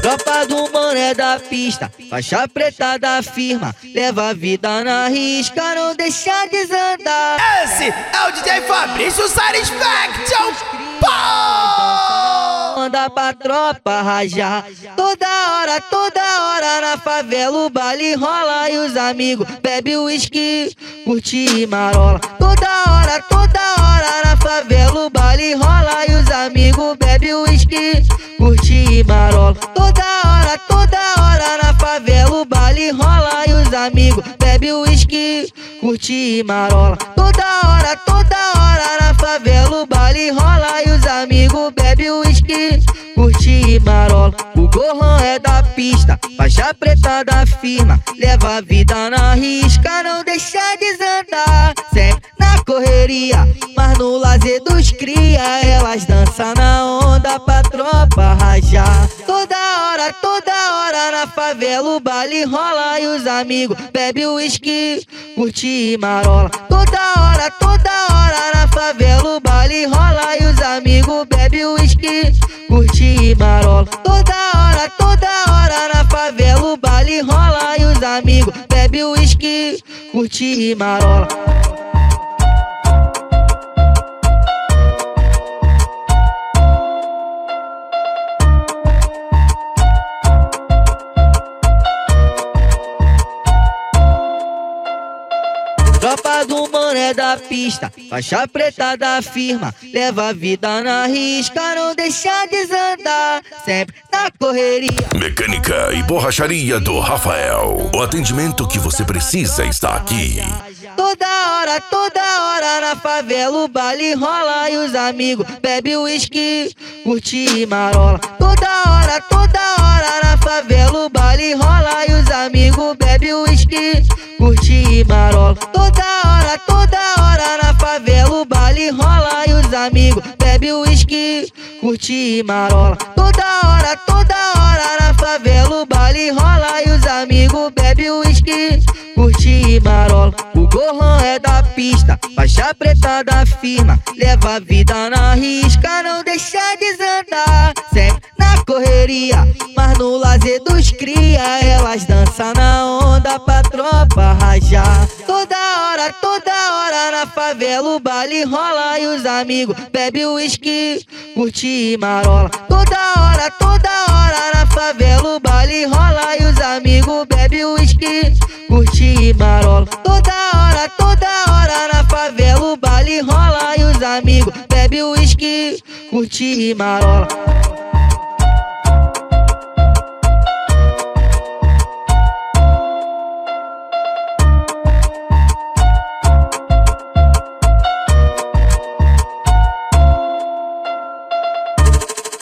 Tropa do mané da pista, faixa preta da firma, leva a vida na risca, não deixa desandar. Esse é o DJ Fabrício Satisfaction. Manda pra tropa rajar, toda hora na favela o baile rola e os amigos bebe uísque, curte e marola. Toda hora na favela o baile rola e os amigos bebe uísque, curte e marola. Toda hora na favela o baile rola e os amigos bebe uísque, curte e marola. Toda hora na favela o baile rola e os amigos bebe uísque, curte e marola. O gorrão é da pista, faixa preta da firma, leva a vida na risca, não deixa desandar. Sempre na correria, mas no lazer dos cria, elas dançam na onda pra tropa rajar. Toda hora na favela o baile rola e os amigos bebe uísque, curte e marola. Toda hora na favela o baile rola e os amigos bebe uísque, curte e marola. Toda hora na favela o baile rola e os amigos bebe uísque, curte e marola. Tropa do mané da pista, faixa preta da firma, leva a vida na risca, não deixa desandar. Sempre na correria. Mecânica e borracharia do Rafael. O atendimento que você precisa está aqui. Toda hora na favela o baile rola e os amigos bebe uísque, curte e marola. Toda hora na favela o baile rola e os amigos bebe uísque, curte e marola. Toda hora na favela o baile rola e os amigos bebe uísque, curte e marola. Toda hora na favela o baile rola e os amigos bebe uísque, curte e marola. O gorrão é da pista, faixa preta da firma, leva a vida na risca, não deixa desandar. Sempre na correria, mas no lazer dos cria, elas dançam na onda pra tropa rajar. Toda hora na favela o baile rola e os amigos bebe uísque, curte e marola. Toda hora na favela o baile rola e os amigos bebe uísque, curte e marola. Toda hora na favela o baile rola e os amigos bebe uísque, curte e marola.